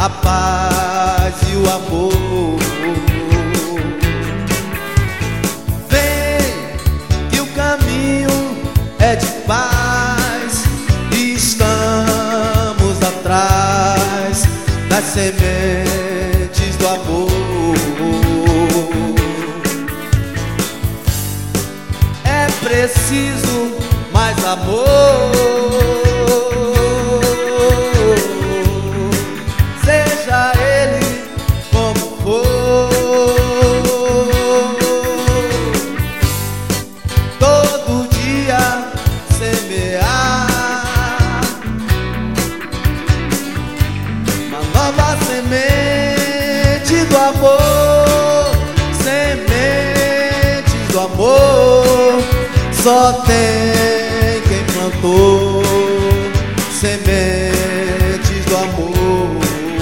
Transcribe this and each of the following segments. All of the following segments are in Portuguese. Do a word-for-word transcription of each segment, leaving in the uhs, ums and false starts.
a paz e o amor. Vem que o caminho é de paz e estamos atrás das sementes do amor. É preciso mais amor, seja ele como for. Todo dia semear uma nova semente do amor, sementes do amor. Só tem quem plantou sementes do amor.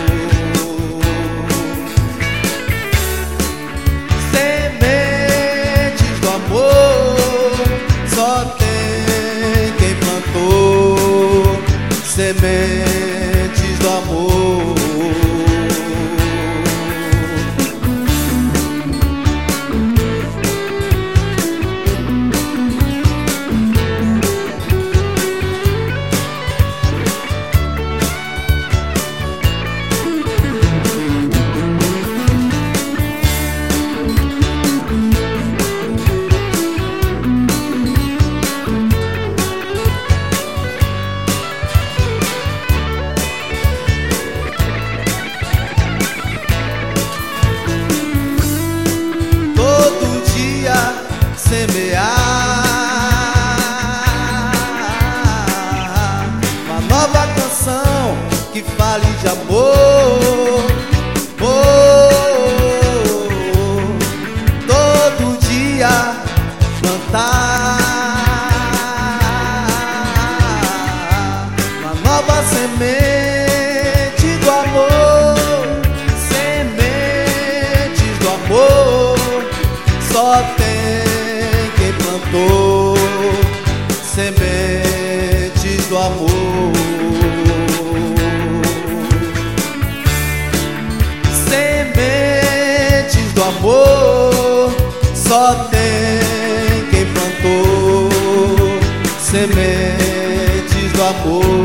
Sementes do amor. Só tem quem plantou sementes do amor. Semear uma nova canção que fale de amor. Oh, todo dia plantar uma nova semente do amor, sementes do amor. Só tem quem plantou sementes do amor. Sementes do amor. Só tem quem plantou sementes do amor.